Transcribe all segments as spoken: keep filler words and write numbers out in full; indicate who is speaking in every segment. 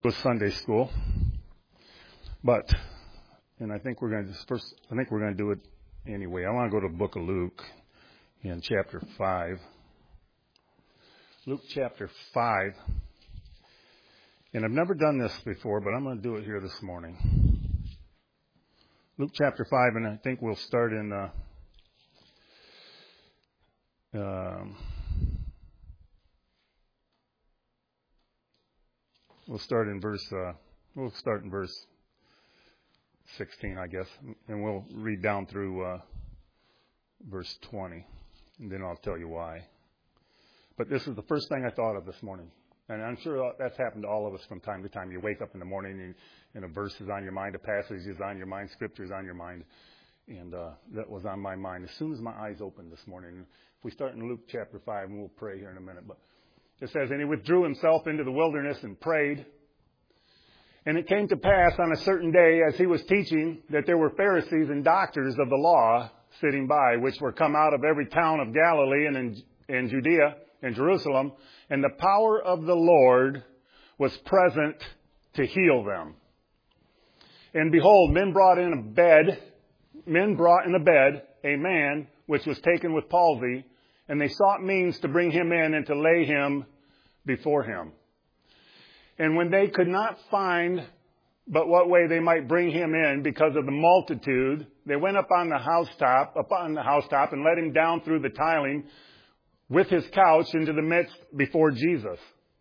Speaker 1: was Sunday school, but, and I think we're going to first, I think we're going to do it anyway. I want to go to the book of Luke in chapter five. Luke chapter five. And I've never done this before, but I'm going to do it here this morning. Luke chapter five, and I think we'll start in, uh, um, we'll start in verse, uh, we'll start in verse sixteen, I guess, and we'll read down through, uh, verse twenty, and then I'll tell you why. But this is the first thing I thought of this morning. And I'm sure that's happened to all of us from time to time. You wake up in the morning and, and a verse is on your mind, a passage is on your mind, scripture is on your mind. And uh, that was on my mind as soon as my eyes opened this morning. If we start in Luke chapter five, and we'll pray here in a minute. But it says, "And he withdrew himself into the wilderness and prayed. And it came to pass on a certain day as he was teaching that there were Pharisees and doctors of the law sitting by, which were come out of every town of Galilee and in, in Judea and Jerusalem. And the power of the Lord was present to heal them. And behold, men brought in a bed, men brought in a bed a man which was taken with palsy, and they sought means to bring him in and to lay him before him. And when they could not find but what way they might bring him in because of the multitude, they went up on the housetop, up on the housetop, and let him down through the tiling with his couch into the midst before Jesus.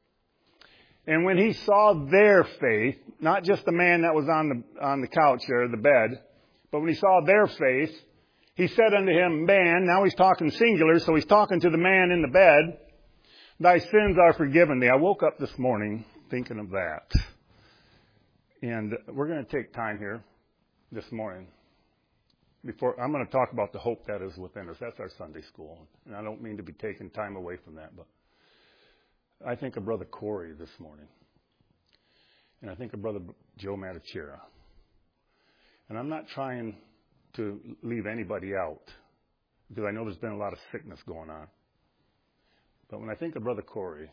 Speaker 1: And when he saw their faith, not just the man that was on the on the couch there, the bed, but when he saw their faith, he said unto him, Man, now he's talking singular, so he's talking to the man in the bed, thy sins are forgiven thee. I woke up this morning thinking of that. And we're going to take time here this morning. Before I'm going to talk about the hope that is within us. That's our Sunday school. And I don't mean to be taking time away from that, but I think of Brother Corey this morning. And I think of Brother Joe Matichera. And I'm not trying to leave anybody out, because I know there's been a lot of sickness going on. But when I think of Brother Corey,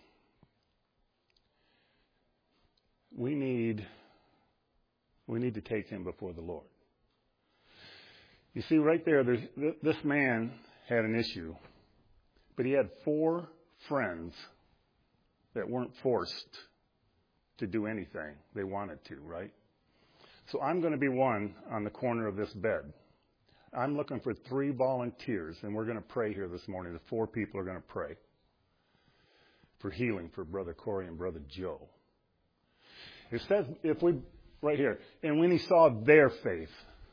Speaker 1: we need, we need to take him before the Lord. You see, right there, there's, this man had an issue, but he had four friends that weren't forced to do anything they wanted to, right? So I'm going to be one on the corner of this bed. I'm looking for three volunteers, and we're going to pray here this morning. The four people are going to pray for healing for Brother Corey and Brother Joe. It says, if we, right here, and when he saw their faith,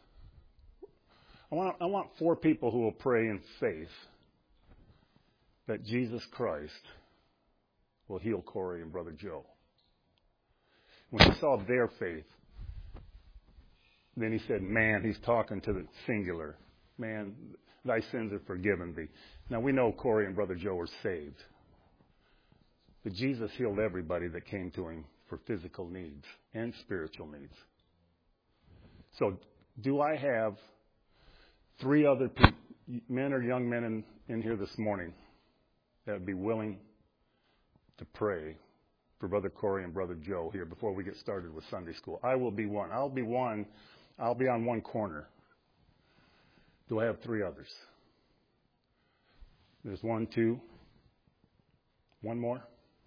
Speaker 1: I want, I want four people who will pray in faith that Jesus Christ will heal Corey and Brother Joe. When he saw their faith, then he said, man, he's talking to the singular. Man, thy sins are forgiven thee. Now we know Corey and Brother Joe are saved. But Jesus healed everybody that came to him for physical needs and spiritual needs. So do I have three other people, men or young men in, in here this morning that would be willing to pray for Brother Corey and Brother Joe here before we get started with Sunday school? I will be one. I'll be one. I'll be on one corner. Do I have three others? There's one, two. One more?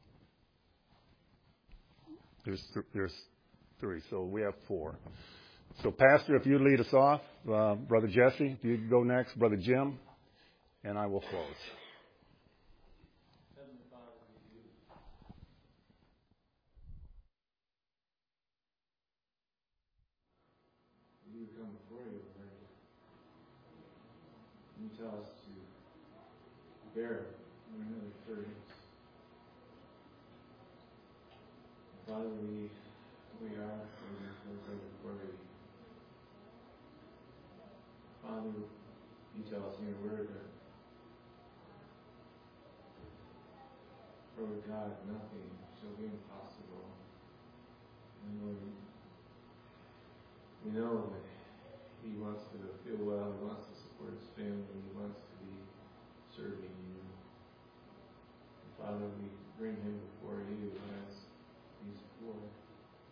Speaker 1: There's th- there's three. So we have four. So, Pastor, if you lead us off, uh, Brother Jesse, if you go next, Brother Jim, and I will close.
Speaker 2: Heavenly Father, we come before you, Lord. You tell us to bear one another's burdens. Father, we we are before you. Father, you tell us in your word that for with God nothing shall be impossible. And Lord, we know that he wants to feel well, he wants to support his family, he wants to be serving you. And Father, we bring him before you as he's poor.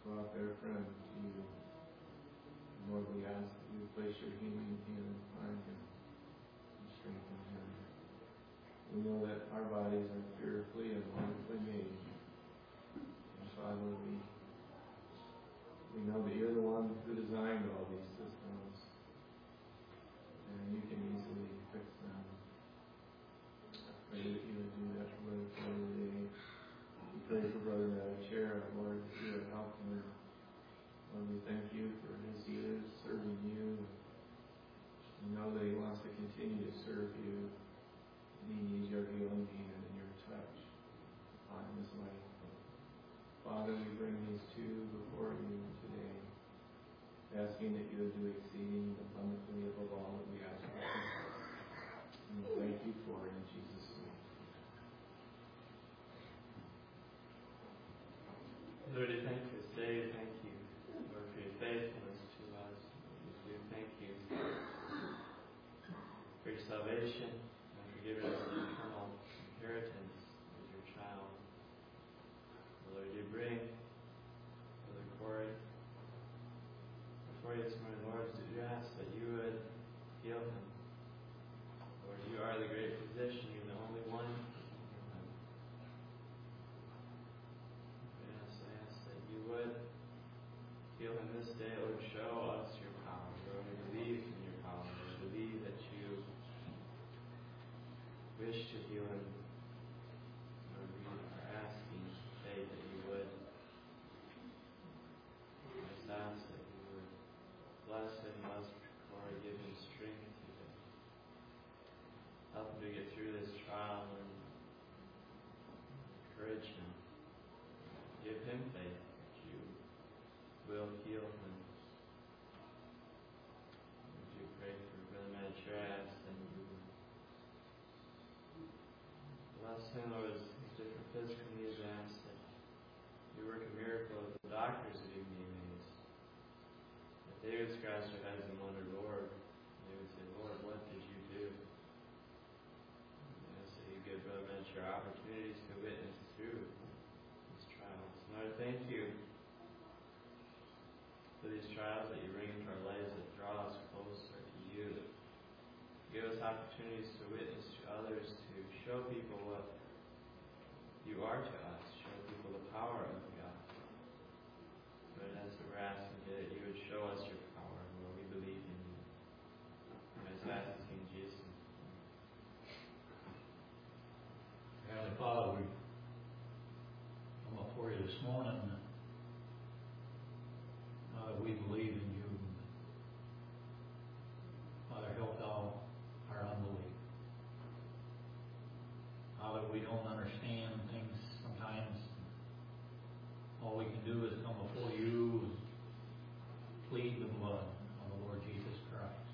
Speaker 2: brought their friend to you. Lord, we ask that you place your healing hand on him and strengthen him. We know that our bodies are fearfully and wonderfully made. And Father, we, we know that you're the one who designed all these systems, and you can easily fix them. I pray that you would do that for Brother Corey today. We pray for Brother Madachera, Lord, that you would help him. Lord, we thank you for his years serving you. We know that he wants to continue to serve you. And he needs your healing hand and your touch on his life. Father, we bring these two before you today, asking that you would do exceeding abundantly above all that we ask for. And we thank you for it in Jesus' name.
Speaker 3: Lord, I thank you this day. Thank you, Lord, for your faithfulness to us. We thank you for your salvation and for giving us the eternal inheritance as your child. Lord, you bring Brother Corey before you this morning, Lord, we ask that you would heal him. Lord, you are the great physician. You're the only one who can heal him. Yes, I ask that you would heal him this day. Lord, show us your power. Lord, we believe in your power. We believe that you wish to heal him. Lord, we are asking today that you would. I just ask that you would bless him, bless Corey, give him strength today. Help him to get through this trial and encourage him. Give him faith that you will heal him. Would you pray for Brother Madachera, that you would bless him, Lord, with his different physical needs. I ask that you work a miracle with the doctors that you be amazed. That they would scratch their heads and wonder, Lord, they would say, Lord, what did you do? And I say you give Brother Madachera opportunities to witness through these trials. Lord, thank you for these trials that you bring into our lives that draw us closer to you. Give us opportunities to witness to others, to show people what you are to us, show people the power of God. Lord, that's what we're asking today, that you would show us your power, Lord. We believe in you. And I just ask this in Jesus' name.
Speaker 4: Heavenly Father, we come before you this morning. Father, we believe in you. Father, help all our unbelief. Father, we don't understand things sometimes. All we can do is come before you and plead the blood of the Lord Jesus Christ.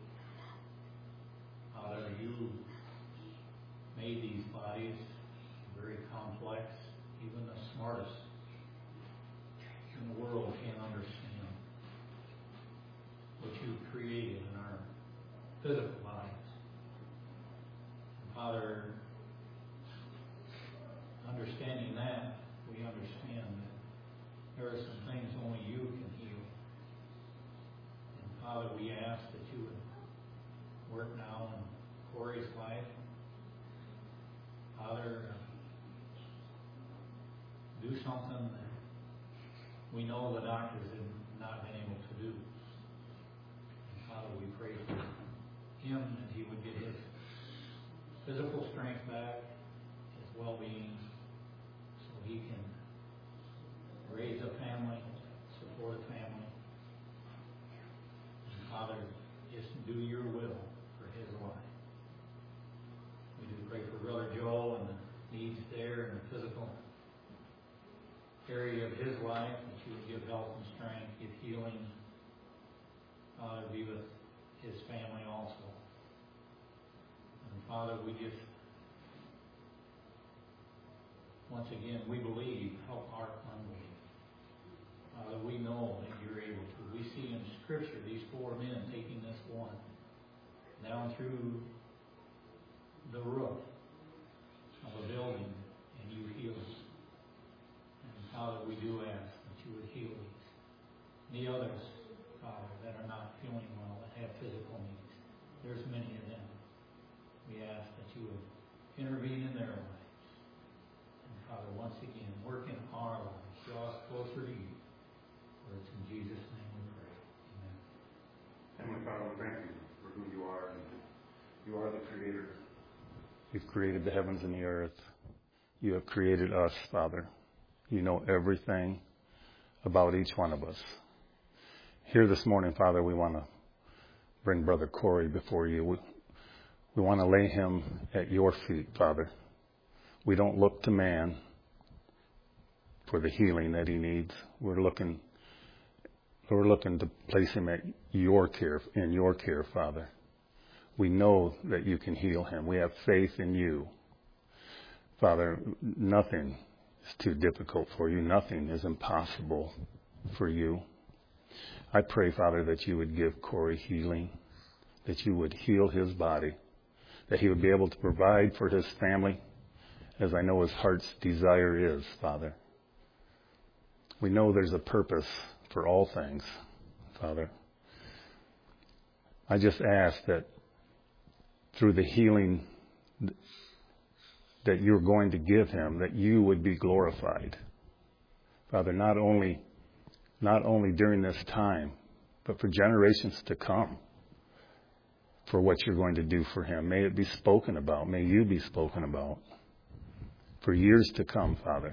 Speaker 4: Father, you made these bodies very complex. Even the smartest in the world can't understand what you've created in our physical bodies. And Father, understanding that, we understand that there are some things only you can heal. And Father, we ask that you would work now in Corey's life. Father, do something that we know the doctors have not been able to do. And Father, we pray for him that he would get his physical strength back, his well-being, so he can raise a family, support a family. And Father, just do your will for his life. We do pray for Brother Joel and the needs there and the physical area of his life, that you would give health and strength, give healing. Father, be with his family also. And Father, we just, once again, we believe, help our unbelief. Father, we know that you're able to. We see in Scripture these four men taking this one down through the roof of a building, and you heal us. And Father, we do ask that you you would heal these. The others, Father, that are not feeling well, that have physical needs. There's many of them. We ask that you would intervene in their lives. And Father, once again, work in our lives. Draw us closer to you. For it's in Jesus' name we pray. Amen.
Speaker 1: Heavenly Father, we thank you for who you are. And you are the Creator. You've created the heavens and the earth. You have created us, Father. You know everything about each one of us. Here this morning, Father, we want to bring Brother Corey before you. We, we want to lay him at your feet, Father. We don't look to man for the healing that he needs. We're looking, we're looking to place him at your care, in your care, Father. We know that you can heal him. We have faith in you. Father, nothing is too difficult for you. Nothing is impossible for you. I pray, Father, that you would give Corey healing, that you would heal his body, that he would be able to provide for his family, as I know his heart's desire is, Father. We know there's a purpose for all things, Father. I just ask that through the healing that you're going to give him, that you would be glorified. Father, not only not only during this time, but for generations to come, for what you're going to do for him. May it be spoken about. May you be spoken about for years to come, Father.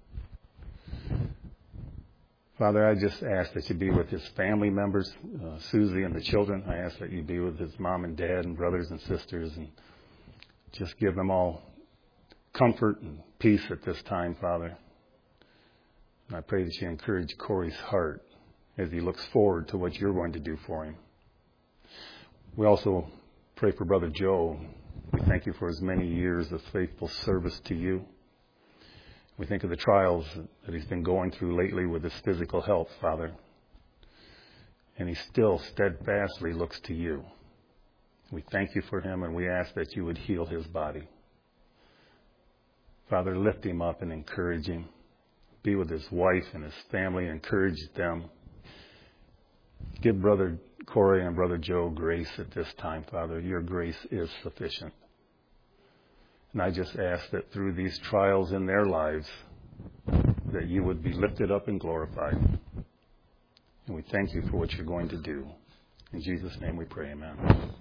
Speaker 1: Father, I just ask that you be with his family members, uh, Susie and the children. I ask that you be with his mom and dad and brothers and sisters, and just give them all comfort and peace at this time, Father. And I pray that you encourage Corey's heart as he looks forward to what you're going to do for him. We also pray for Brother Joe. We thank you for his many years of faithful service to you. We think of the trials that he's been going through lately with his physical health, Father. And he still steadfastly looks to you. We thank you for him, and we ask that you would heal his body. Father, lift him up and encourage him. Be with his wife and his family, encourage them. Give Brother Corey and Brother Joe grace at this time, Father. Your grace is sufficient. And I just ask that through these trials in their lives, that you would be lifted up and glorified. And we thank you for what you're going to do. In Jesus' name we pray, amen.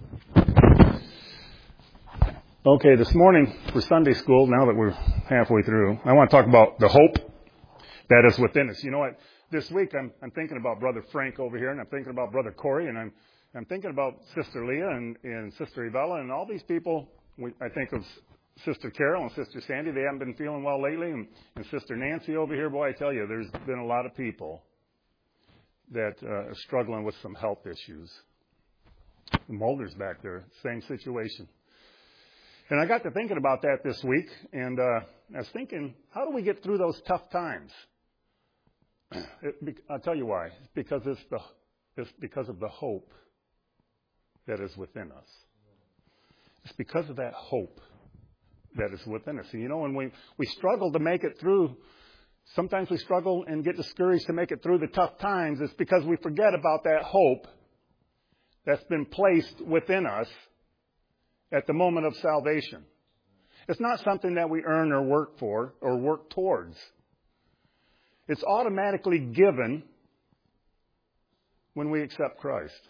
Speaker 1: Okay, this morning for Sunday school, now that we're halfway through, I want to talk about the hope that is within us. You know what? This week I'm, I'm thinking about Brother Frank over here, and I'm thinking about Brother Corey, and I'm I'm thinking about Sister Leah and, and Sister Ivella and all these people. We, I think of Sister Carol and Sister Sandy. They haven't been feeling well lately. And, and Sister Nancy over here, boy, I tell you, there's been a lot of people that uh, are struggling with some health issues. The Mulder's back there, same situation. And I got to thinking about that this week, and uh, I was thinking, how do we get through those tough times? It, I'll tell you why. It's because it's the it's because of the hope that is within us. It's because of that hope that is within us. And you know, when we, we struggle to make it through, sometimes we struggle and get discouraged to make it through the tough times. It's because we forget about that hope that's been placed within us at the moment of salvation. It's not something that we earn or work for or work towards. It's automatically given when we accept Christ.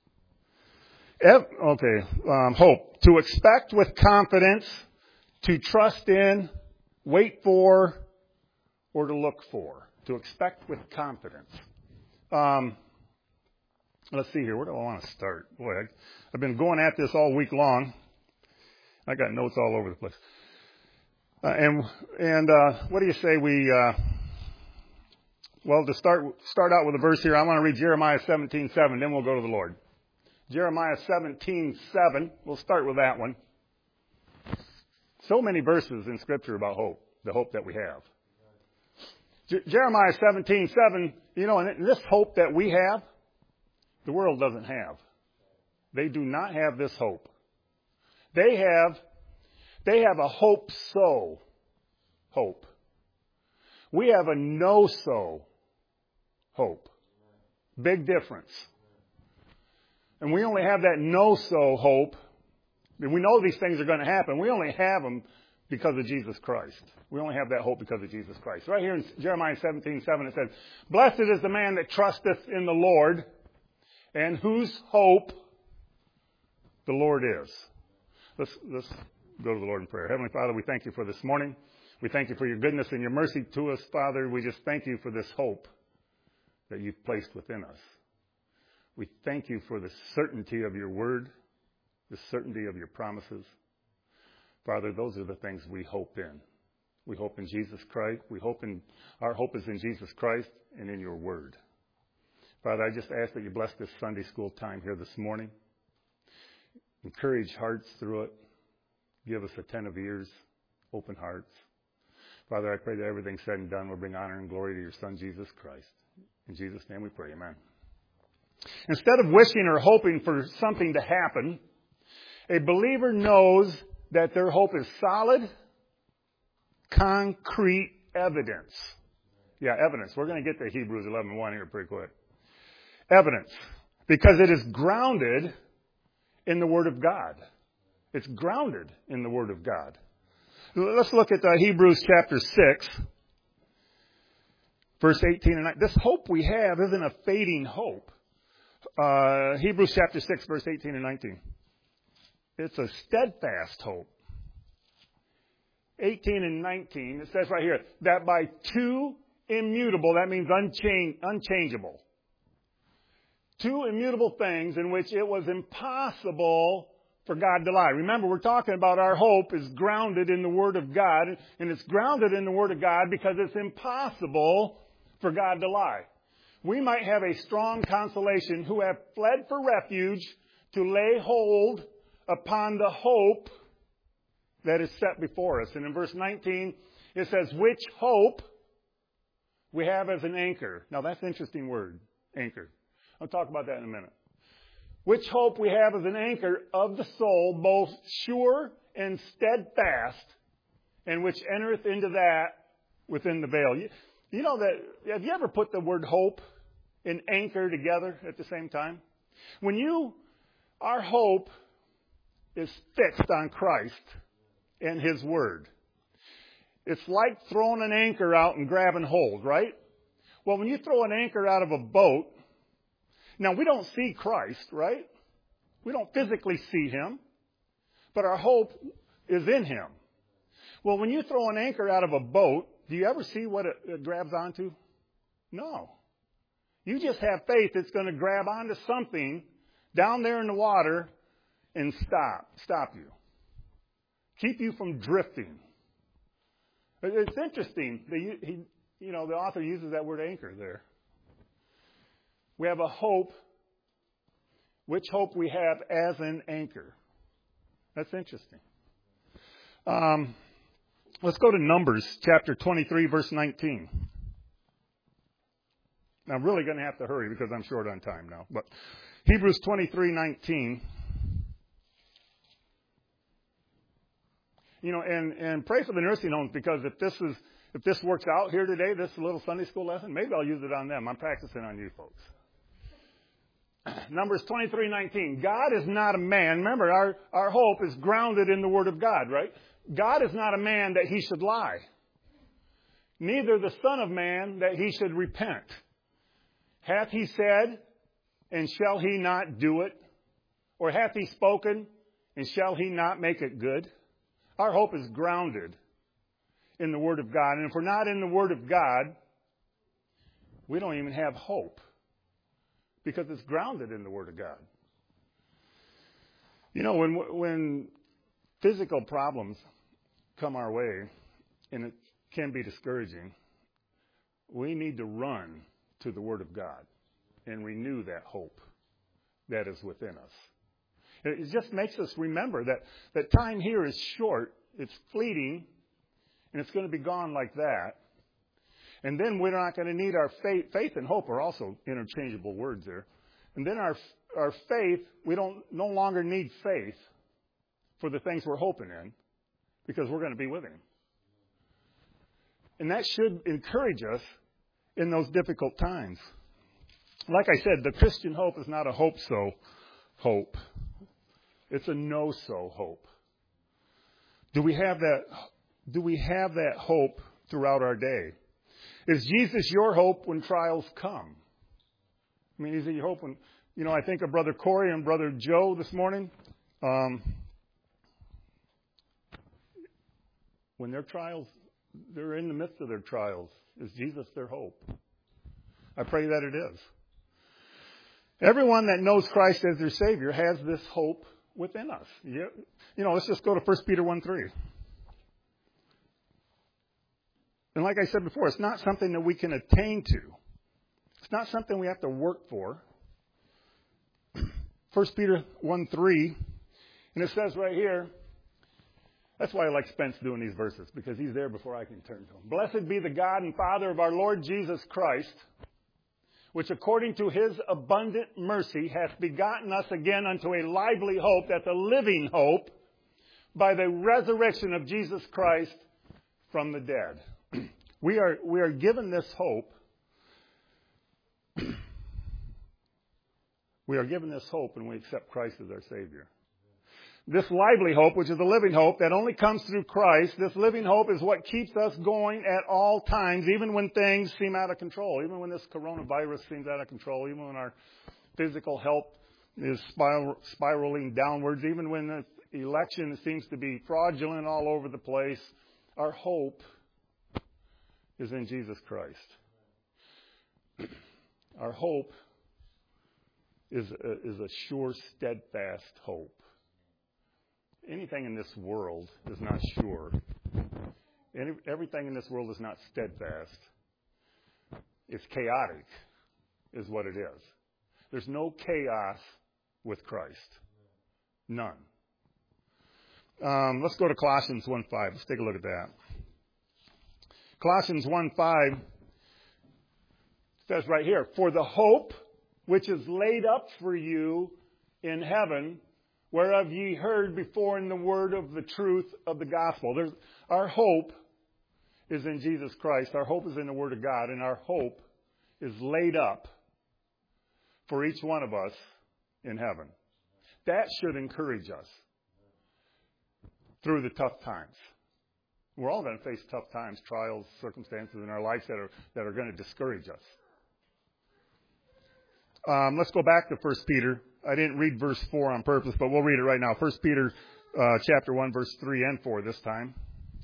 Speaker 1: Okay, um, hope. To expect with confidence, to trust in, wait for, or to look for. To expect with confidence. Um, let's see here. Where do I want to start? Boy, I, I've been going at this all week long. I got notes all over the place. Uh, and and uh, what do you say we... Uh, Well, to start start out with a verse here, I want to read Jeremiah seventeen seven, then we'll go to the Lord. Jeremiah seventeen seven, we'll start with that one. So many verses in Scripture about hope, the hope that we have. Je- Jeremiah seventeen seven, you know, and this hope that we have, the world doesn't have. They do not have this hope. They have, they have a hope-so hope. We have a no-so hope. Big difference. And we only have that know-so hope. And we know these things are going to happen. We only have them because of Jesus Christ. We only have that hope because of Jesus Christ. Right here in Jeremiah seventeen seven it says, "Blessed is the man that trusteth in the Lord, and whose hope the Lord is." Let's, let's go to the Lord in prayer. Heavenly Father, we thank you for this morning. We thank you for your goodness and your mercy to us, Father. We just thank you for this hope that you've placed within us. We thank you for the certainty of your word, the certainty of your promises. Father, those are the things we hope in. We hope in Jesus Christ. We hope in, our hope is in Jesus Christ and in your word. Father, I just ask that you bless this Sunday school time here this morning. Encourage hearts through it. Give us attentive ears, open hearts. Father, I pray that everything said and done will bring honor and glory to your Son, Jesus Christ. In Jesus' name we pray, amen. Instead of wishing or hoping for something to happen, a believer knows that their hope is solid, concrete evidence. Yeah, evidence. We're going to get to Hebrews eleven one here pretty quick. Evidence. Because it is grounded in the Word of God. It's grounded in the Word of God. Let's look at uh, Hebrews chapter six, verse eighteen and nineteen. This hope we have isn't a fading hope. Uh, Hebrews chapter six, verse eighteen and nineteen. It's a steadfast hope. eighteen and nineteen, it says right here, that by two immutable, that means unchange, unchangeable. Two immutable things in which it was impossible for God to lie. Remember, we're talking about our hope is grounded in the Word of God, and it's grounded in the Word of God because it's impossible for God to lie. We might have a strong consolation who have fled for refuge to lay hold upon the hope that is set before us. And in verse nineteen, it says, which hope we have as an anchor. Now, that's an interesting word, anchor. I'll talk about that in a minute. Which hope we have as an anchor of the soul, both sure and steadfast, and which entereth into that within the veil. You, you know that, have you ever put the word hope and anchor together at the same time? When you, our hope is fixed on Christ and His Word. It's like throwing an anchor out and grabbing hold, right? Well, when you throw an anchor out of a boat, now we don't see Christ, right? We don't physically see Him, but our hope is in Him. Well, when you throw an anchor out of a boat, do you ever see what it, it grabs onto? No. You just have faith it's going to grab onto something down there in the water and stop, stop you. Keep you from drifting. It's interesting. That he, you know, the author uses that word anchor there. We have a hope. Which hope we have as an anchor. That's interesting. Um, let's go to Numbers chapter twenty-three, verse nineteen. Now, I'm really going to have to hurry because I'm short on time now. But Hebrews twenty-three nineteen. You know, and, and pray for the nursing homes, because if this is if this works out here today, this little Sunday school lesson, maybe I'll use it on them. I'm practicing on you folks. Numbers twenty-three nineteen. God is not a man. Remember, our, our hope is grounded in the Word of God, right? God is not a man that He should lie. Neither the Son of Man that He should repent. Hath He said, and shall He not do it? Or hath He spoken, and shall He not make it good? Our hope is grounded in the Word of God. And if we're not in the Word of God, we don't even have hope, because it's grounded in the Word of God. You know, when when physical problems come our way, and it can be discouraging, we need to run to the Word of God and renew that hope that is within us. It just makes us remember that, that time here is short, it's fleeting, and it's going to be gone like that. And then we're not going to need our faith. Faith and hope are also interchangeable words there. And then our our faith, we don't no longer need faith for the things we're hoping in, because we're going to be with Him. And that should encourage us in those difficult times. like I said, the Christian hope is not a hope-so hope. It's a no-so hope. Do we have that, do we have that hope throughout our day? Is Jesus your hope when trials come? I mean, is it your hope when, you know, I think of Brother Corey and Brother Joe this morning. Um, when their trials, they're in the midst of their trials. Is Jesus their hope? I pray that it is. Everyone that knows Christ as their Savior has this hope within us. You, you know, let's just go to First Peter one three. And like I said before, it's not something that we can attain to. It's not something we have to work for. First Peter one three, and it says right here, that's why I like Spence doing these verses, because he's there before I can turn to him. Blessed be the God and Father of our Lord Jesus Christ, which according to his abundant mercy hath begotten us again unto a lively hope, that's a living hope, by the resurrection of Jesus Christ from the dead. We are, we are given this hope. We are given this hope when we accept Christ as our Savior. This lively hope, which is a living hope that only comes through Christ, this living hope is what keeps us going at all times, even when things seem out of control, even when this coronavirus seems out of control, even when our physical health is spiral, spiraling downwards, even when the election seems to be fraudulent all over the place. Our hope is in Jesus Christ. Our hope is a, is a sure, steadfast hope. Anything in this world is not sure. Any, everything in this world is not steadfast. It's chaotic, is what it is. There's no chaos with Christ. None. Um, let's go to Colossians one five. Let's take a look at that. Colossians one five says right here, for the hope which is laid up for you in heaven, whereof ye heard before in the word of the truth of the gospel. There's, our hope is in Jesus Christ. Our hope is in the Word of God. And our hope is laid up for each one of us in heaven. That should encourage us through the tough times. We're all going to face tough times, trials, circumstances in our lives that are, that are going to discourage us. Um, let's go back to First Peter. I didn't read verse four on purpose, but we'll read it right now. First Peter uh, chapter one, verse three and four this time.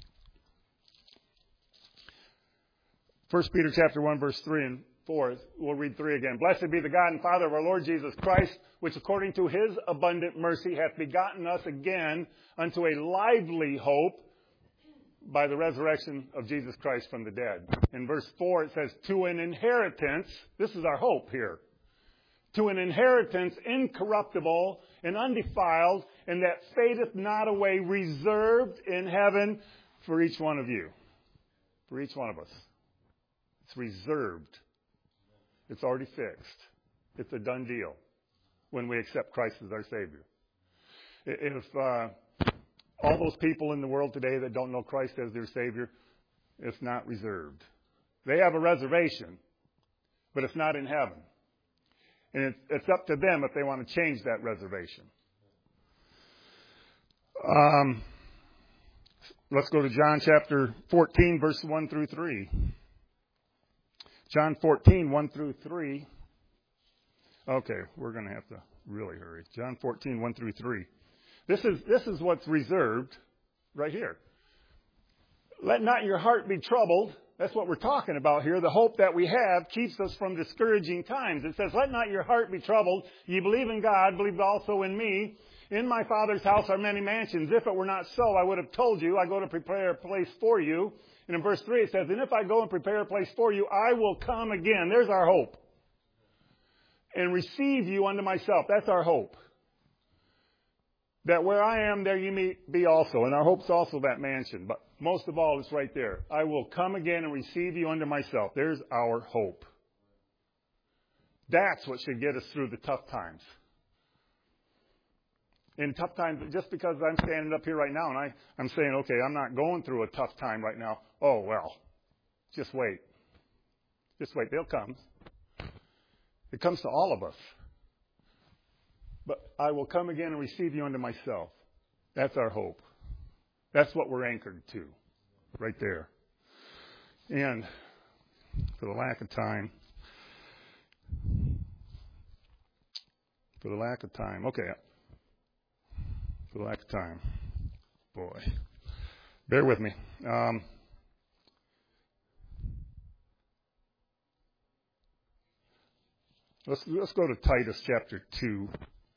Speaker 1: First Peter chapter one, verse three and four. We'll read three again. Blessed be the God and Father of our Lord Jesus Christ, which according to his abundant mercy hath begotten us again unto a lively hope by the resurrection of Jesus Christ from the dead. In verse four it says, to an inheritance, this is our hope here, to an inheritance incorruptible and undefiled, and that fadeth not away, reserved in heaven for each one of you. For each one of us. It's reserved. It's already fixed. It's a done deal when we accept Christ as our Savior. If uh, all those people in the world today that don't know Christ as their Savior, it's not reserved. They have a reservation, but it's not in heaven. And it's up to them if they want to change that reservation. Um, let's go to John chapter fourteen, verse one through three. John fourteen, one through three. Okay, we're going to have to really hurry. John fourteen, one through three. This is, this is what's reserved right here. Let not your heart be troubled. That's what we're talking about here. The hope that we have keeps us from discouraging times. It says, let not your heart be troubled. Ye believe in God, believe also in me. In my Father's house are many mansions. If it were not so, I would have told you, I go to prepare a place for you. And in verse three it says, and if I go and prepare a place for you, I will come again. There's our hope. And receive you unto myself. That's our hope. That where I am, there you may be also. And our hope's also that mansion. But most of all, it's right there. I will come again and receive you unto myself. There's our hope. That's what should get us through the tough times. In tough times, just because I'm standing up here right now and I, I'm saying, okay, I'm not going through a tough time right now. Oh, well, just wait. Just wait. They'll come. It comes to all of us. But I will come again and receive you unto myself. That's our hope. That's what we're anchored to, right there. And for the lack of time, for the lack of time, okay, for the lack of time, boy, bear with me. Um, let's let's go to Titus chapter two.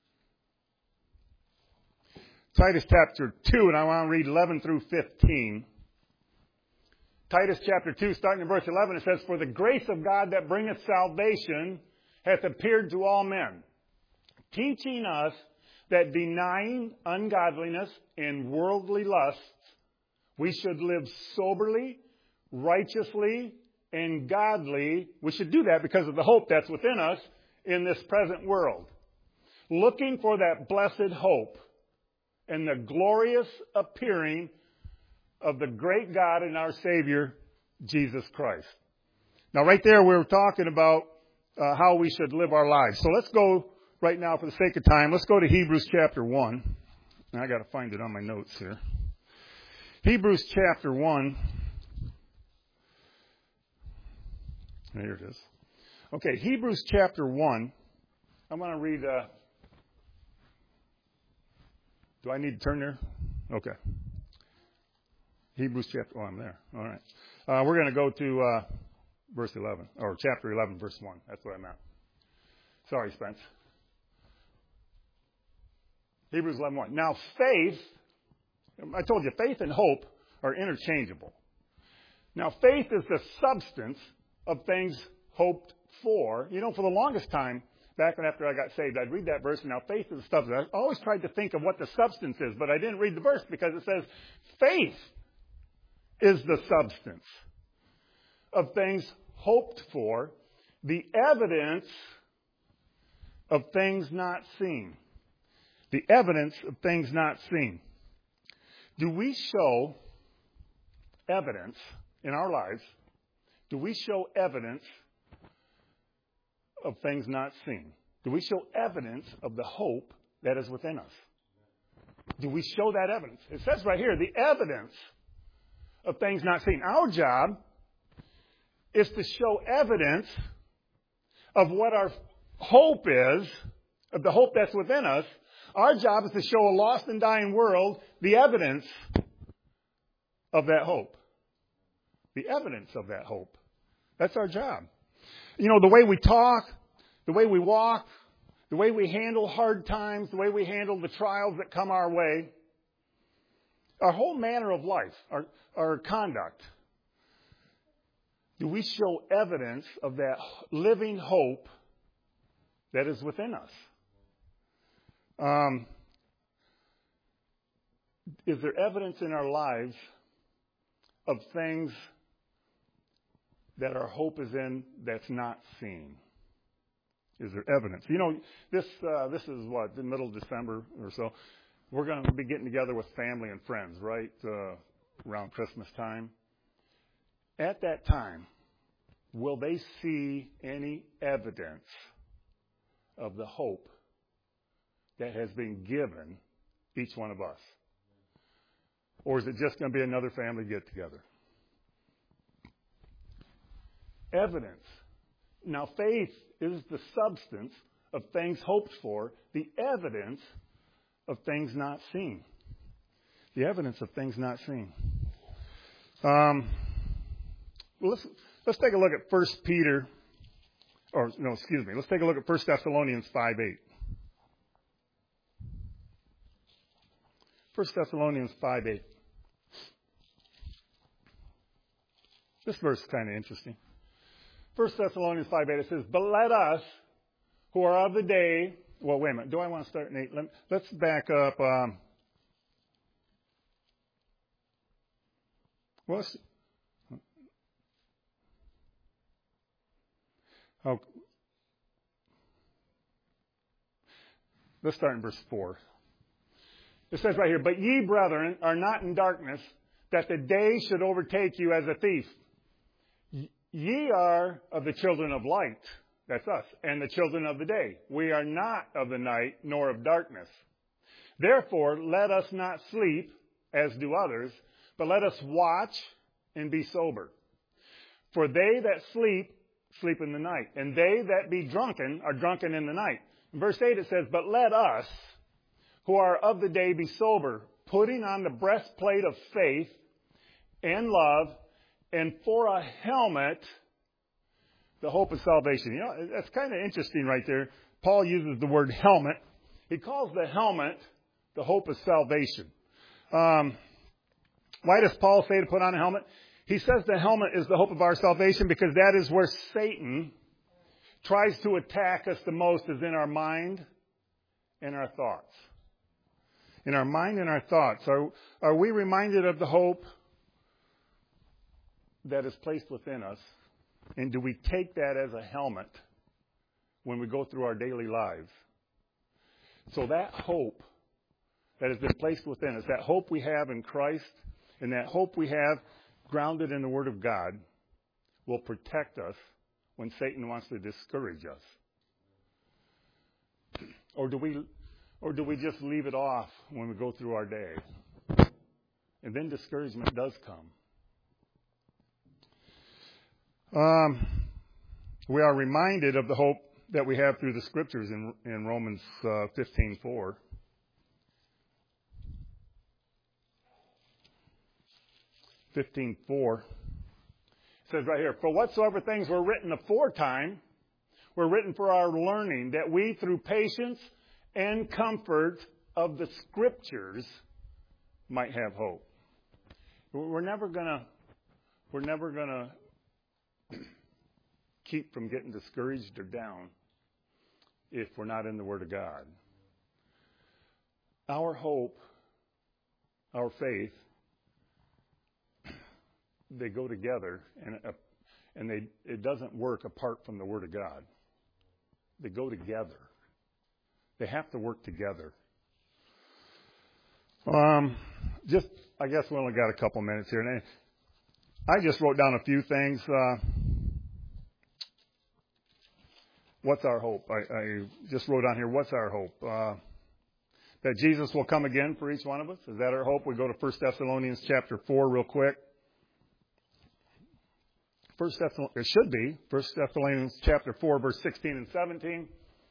Speaker 1: Titus chapter two, and I want to read eleven through fifteen. Titus chapter two, starting in verse eleven, it says, "For the grace of God that bringeth salvation hath appeared to all men, teaching us that denying ungodliness and worldly lusts, we should live soberly, righteously, and godly." We should do that because of the hope that's within us in this present world. Looking for that blessed hope and the glorious appearing of the great God and our Savior, Jesus Christ. Now, right there, we're talking about uh, how we should live our lives. So let's go right now, for the sake of time, let's go to Hebrews chapter one. Now, I got to find it on my notes here. Hebrews chapter one. There it is. Okay, Hebrews chapter one. I'm going to read... Uh, Do I need to turn there? Okay. Hebrews chapter, oh, I'm there. All right. Uh, we're going to go to uh, verse eleven, or chapter eleven, verse one. That's what I meant. Sorry, Spence. Hebrews eleven one. Now, faith, I told you, faith and hope are interchangeable. Now, faith is the substance of things hoped for. You know, for the longest time, back after I got saved, I'd read that verse, and now faith is the substance. I always tried to think of what the substance is, but I didn't read the verse because it says faith is the substance of things hoped for, the evidence of things not seen. The evidence of things not seen. Do we show evidence in our lives? Do we show evidence of things not seen? Do we show evidence of the hope that is within us? Do we show that evidence? It says right here, the evidence of things not seen. Our job is to show evidence of what our hope is, of the hope that's within us. Our job is to show a lost and dying world the evidence of that hope. The evidence of that hope. That's our job. You know, the way we talk, the way we walk, the way we handle hard times, the way we handle the trials that come our way, our whole manner of life, our, our conduct, do we show evidence of that living hope that is within us? Um, is there evidence in our lives of things that our hope is in that's not seen? Is there evidence? You know, this uh, this is what, the middle of December or so. We're going to be getting together with family and friends, right, uh, around Christmas time. At that time, will they see any evidence of the hope that has been given each one of us? Or is it just going to be another family get-together? Evidence. Now, faith is the substance of things hoped for, the evidence of things not seen. The evidence of things not seen. Um, well, let's, let's take a look at First Peter, or no, excuse me, let's take a look at First Thessalonians five eight. First Thessalonians five eight. This verse is kind of interesting. First Thessalonians five eight, it says, "But let us, who are of the day..." Well, wait a minute. Do I want to start in eight? Let, let's back up. Um, well, let's, oh, let's start in verse four. It says right here, "But ye, brethren, are not in darkness, that the day should overtake you as a thief. Ye are of the children of light." That's us. And the children of the day. We are not of the night, nor of darkness. Therefore, let us not sleep, as do others, but let us watch and be sober. For they that sleep, sleep in the night. And they that be drunken are drunken in the night. In verse eight it says, but let us, who are of the day, be sober, putting on the breastplate of faith and love, and for a helmet, the hope of salvation. You know, that's kind of interesting right there. Paul uses the word helmet. He calls the helmet the hope of salvation. Um, why does Paul say to put on a helmet? He says the helmet is the hope of our salvation because that is where Satan tries to attack us the most, is in our mind and our thoughts. In our mind and our thoughts. Are, are we reminded of the hope that is placed within us? And do we take that as a helmet when we go through our daily lives? So that hope that has been placed within us, that hope we have in Christ, and that hope we have grounded in the Word of God, will protect us when Satan wants to discourage us. Or do we, or do we just leave it off when we go through our day? And then discouragement does come. Um, we are reminded of the hope that we have through the Scriptures in, in Romans uh, fifteen four. fifteen four. It says right here, for whatsoever things were written aforetime were written for our learning, that we through patience and comfort of the Scriptures might have hope. We're never gonna, we're never gonna keep from getting discouraged or down if we're not in the Word of God. Our hope, our faith, they go together, and uh, and they it doesn't work apart from the Word of God. They go together. They have to work together. Um, just I guess we only got a couple minutes here, and I just wrote down a few things. Uh, what's our hope? I, I just wrote down here. What's our hope? Uh, that Jesus will come again for each one of us. Is that our hope? We go to First Thessalonians chapter four real quick. First Thessalonians, it should be First Thessalonians chapter four, verse sixteen and seventeen.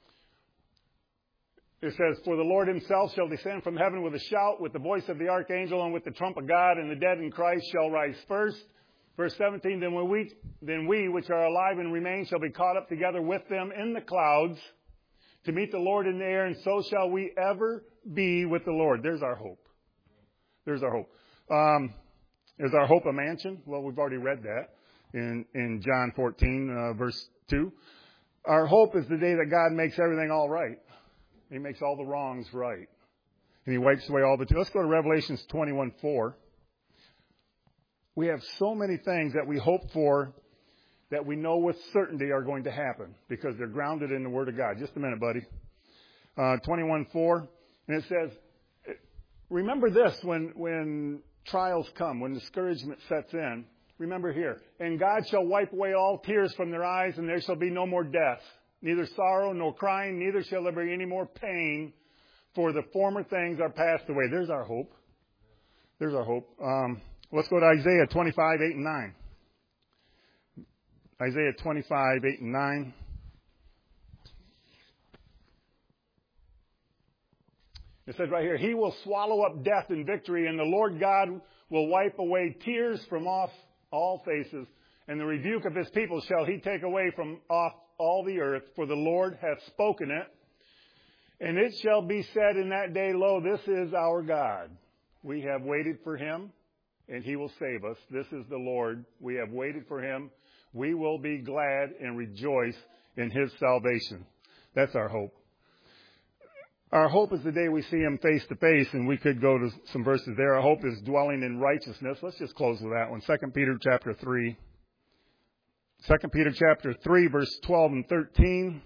Speaker 1: It says, for the Lord himself shall descend from heaven with a shout, with the voice of the archangel, and with the trump of God, and the dead in Christ shall rise first. Verse seventeen, then we, then we which are alive and remain shall be caught up together with them in the clouds to meet the Lord in the air, and so shall we ever be with the Lord. There's our hope. There's our hope. Um, is our hope a mansion? Well, we've already read that in, in John fourteen, uh, verse two. Our hope is the day that God makes everything all right. He makes all the wrongs right. And he wipes away all the... T- Let's go to Revelations twenty-one four. We have so many things that we hope for that we know with certainty are going to happen because they're grounded in the Word of God. Just a minute, buddy. Uh, twenty-one four. And it says, remember this when, when trials come, when discouragement sets in. Remember here, and God shall wipe away all tears from their eyes, and there shall be no more death, neither sorrow nor crying, neither shall there be any more pain, for the former things are passed away. There's our hope. There's our hope. Um, let's go to Isaiah twenty-five, eight and nine. Isaiah twenty-five, eight and nine. It says right here, he will swallow up death in victory, and the Lord God will wipe away tears from off all faces, and the rebuke of his people shall he take away from off all the earth, for the Lord hath spoken it. And it shall be said in that day, lo, this is our God. We have waited for him, and he will save us. This is the Lord. We have waited for him. We will be glad and rejoice in his salvation. That's our hope. Our hope is the day we see him face to face, and we could go to some verses there. Our hope is dwelling in righteousness. Let's just close with that one. Second Peter chapter three. Second Peter chapter three, verse twelve and thirteen.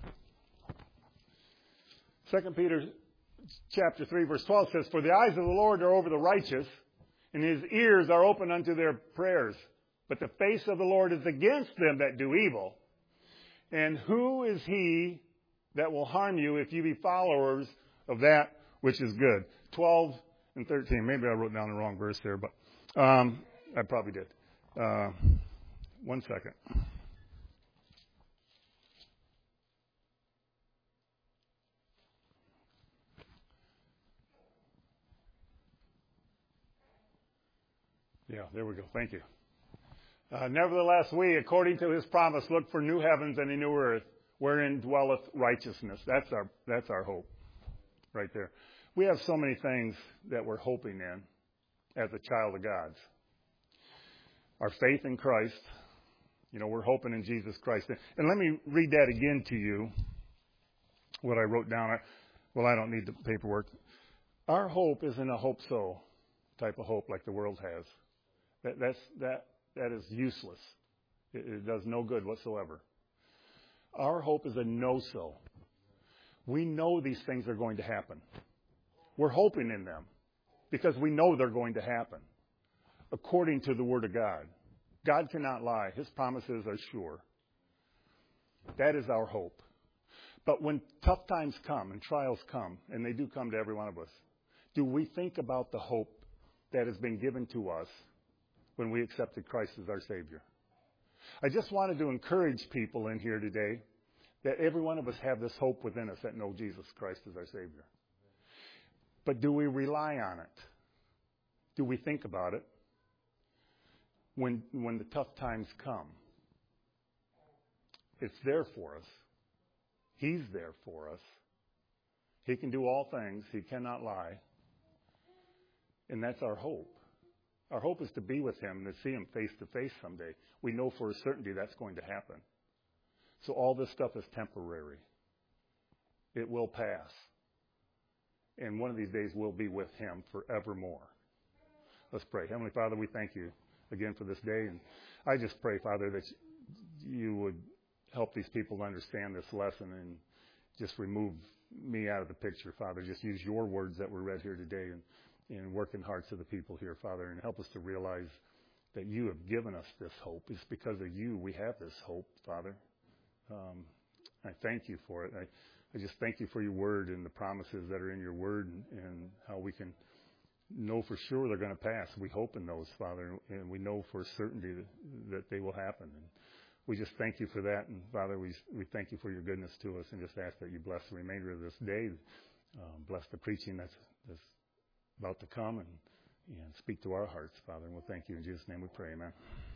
Speaker 1: Second Peter chapter three, verse twelve says, for the eyes of the Lord are over the righteous, and his ears are open unto their prayers. But the face of the Lord is against them that do evil. And who is he that will harm you if you be followers of that which is good? twelve and thirteen. Maybe I wrote down the wrong verse there, but um, I probably did. Uh, one second. Yeah, there we go. Thank you. Uh, Nevertheless, we, according to his promise, look for new heavens and a new earth, wherein dwelleth righteousness. That's our that's our hope, right there. We have so many things that we're hoping in as a child of God's. Our faith in Christ, you know, we're hoping in Jesus Christ. And let me read that again to you, what I wrote down. Well, I don't need the paperwork. Our hope isn't a hope so type of hope like the world has. That that's that that is useless. It, it does no good whatsoever. Our hope is a no so. We know these things are going to happen. We're hoping in them because we know they're going to happen according to the Word of God. God cannot lie. His promises are sure. That is our hope. But when tough times come and trials come, and they do come to every one of us, do we think about the hope that has been given to us when we accepted Christ as our Savior? I just wanted to encourage people in here today that every one of us have this hope within us that know Jesus Christ as our Savior. But do we rely on it? Do we think about it when when the tough times come? It's there for us. He's there for us. He can do all things. He cannot lie. And that's our hope. Our hope is to be with him and to see him face to face someday. We know for a certainty that's going to happen. So all this stuff is temporary. It will pass. And one of these days we'll be with him forevermore. Let's pray. Heavenly Father, we thank you again for this day. And I just pray, Father, that you would help these people to understand this lesson and just remove me out of the picture, Father. Just use your words that were read here today and, and work in hearts of the people here, Father, and help us to realize that you have given us this hope. It's because of you we have this hope, Father. Um, I thank you for it. I, I just thank you for your word and the promises that are in your word and, and how we can know for sure they're going to pass. We hope in those, Father, and we know for certainty that, that they will happen. And we just thank you for that. And, Father, we we thank you for your goodness to us and just ask that you bless the remainder of this day. Um, bless the preaching that's, that's about to come and, and speak to our hearts, Father. And we'll thank you. In Jesus' name we pray, amen.